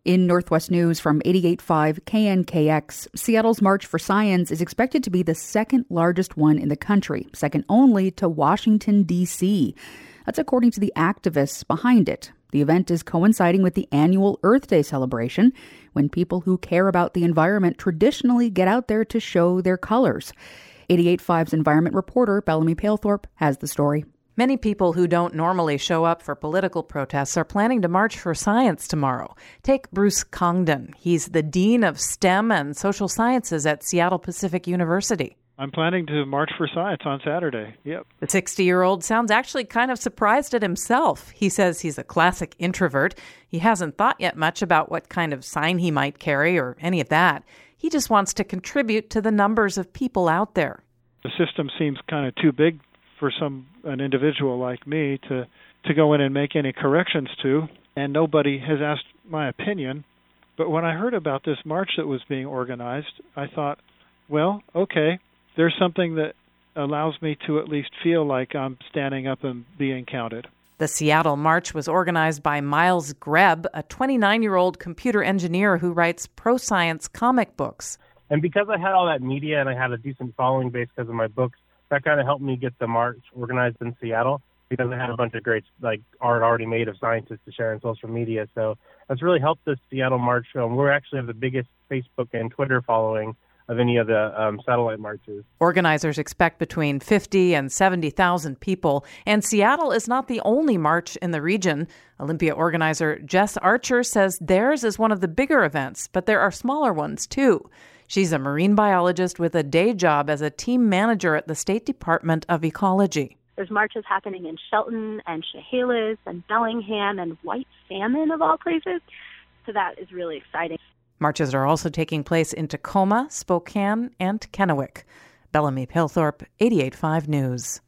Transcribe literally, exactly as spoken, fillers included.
In Northwest News from eighty-eight point five K N K X, Seattle's March for Science is expected to be the second largest one in the country, second only to Washington, D C. That's according to the activists behind it. The event is coinciding with the annual Earth Day celebration, when people who care about the environment traditionally get out there to show their colors. eighty-eight point five's environment reporter Bellamy Palethorpe has the story. Many people who don't normally show up for political protests are planning to march for science tomorrow. Take Bruce Congdon. He's the Dean of STEM and Social Sciences at Seattle Pacific University. I'm planning to march for science on Saturday. Yep. The sixty-year-old sounds actually kind of surprised at himself. He says he's a classic introvert. He hasn't thought yet much about what kind of sign he might carry or any of that. He just wants to contribute to the numbers of people out there. The system seems kind of too big for some an individual like me to, to go in and make any corrections to, and nobody has asked my opinion. But when I heard about this march that was being organized, I thought, well, okay, there's something that allows me to at least feel like I'm standing up and being counted. The Seattle March was organized by Miles Greb, a twenty-nine-year-old computer engineer who writes pro-science comic books. And because I had all that media and I had a decent following base because of my books, that kind of helped me get the march organized in Seattle because I had a bunch of great like art already made of scientists to share on social media. So that's really helped the Seattle March. Um, we actually have the biggest Facebook and Twitter following of any of the um, satellite marches. Organizers expect between fifty and seventy thousand people, and Seattle is not the only march in the region. Olympia organizer Jess Archer says theirs is one of the bigger events, but there are smaller ones too. She's a marine biologist with a day job as a team manager at the State Department of Ecology. There's marches happening in Shelton and Chehalis and Bellingham and White Salmon, of all places. So that is really exciting. Marches are also taking place in Tacoma, Spokane, and Kennewick. Bellamy Palethorpe, eighty-eight point five News.